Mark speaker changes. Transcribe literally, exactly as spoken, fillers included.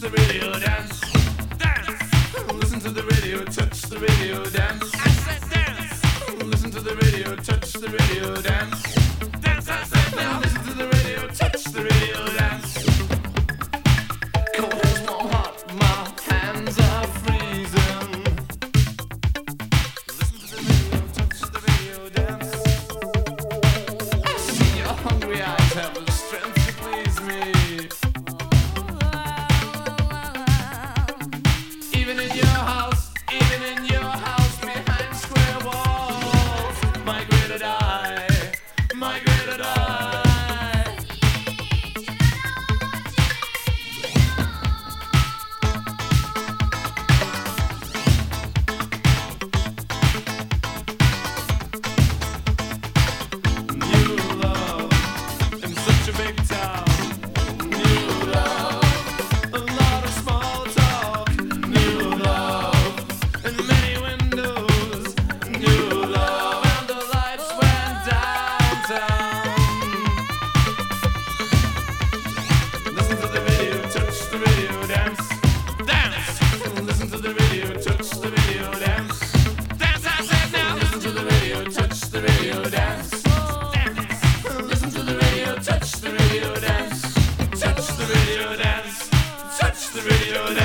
Speaker 1: the radio, dance, dance. Listen to the radio, touch the radio, dance. I said dance. Listen to the radio, touch the radio, dance. Dance, I said now. Listen to the radio, touch the radio, dance. Cold hands, warm heart, my hands are freezing. Listen to the radio, touch the radio, dance. I see your hungry eyes have the strength to please me. Even in your house, even in your house, behind square walls, migrated I, migrated I. New love in such a big town. New love, a lot of small talk. New love in many windows. New love and the lights went downtown. Listen to the radio, touch the radio, dance, dance. Listen to the radio, touch the radio, dance, dance. I said now. Listen to the radio, touch the radio, dance, dance. Listen to the radio, touch the radio, dance, touch the radio, dance, touch the radio, dance.